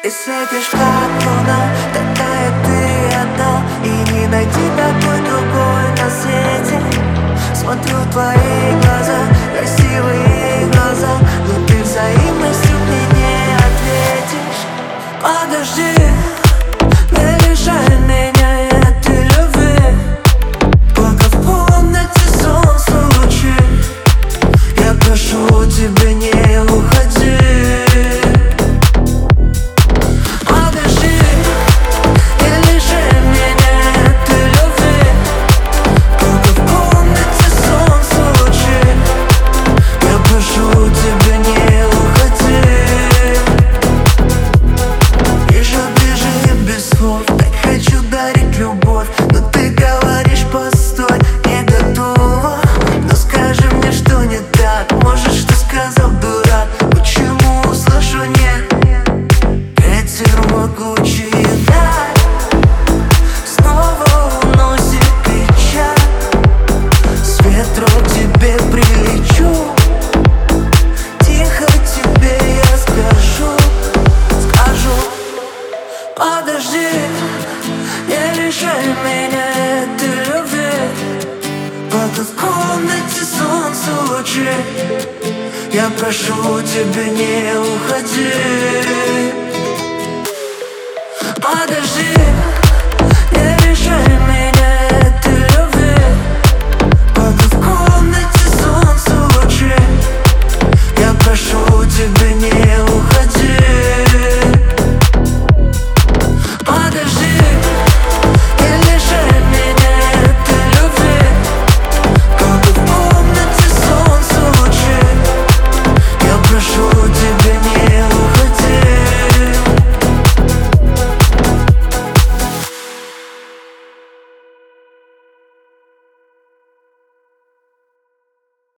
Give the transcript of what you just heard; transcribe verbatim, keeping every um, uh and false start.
Ты светишь как луна, такая ты одна, и не найти такой другой на свете. Смотрю в твои глаза, красивые глаза, но ты взаимностью мне не ответишь. Подожди, не лишай меня этой любви, пока в комнате солнце лучи. Я прошу тебя, не уходи. Подожди, не лишай меня этой любви, пока в комнате солнце лучи. Я прошу тебя, не уходи.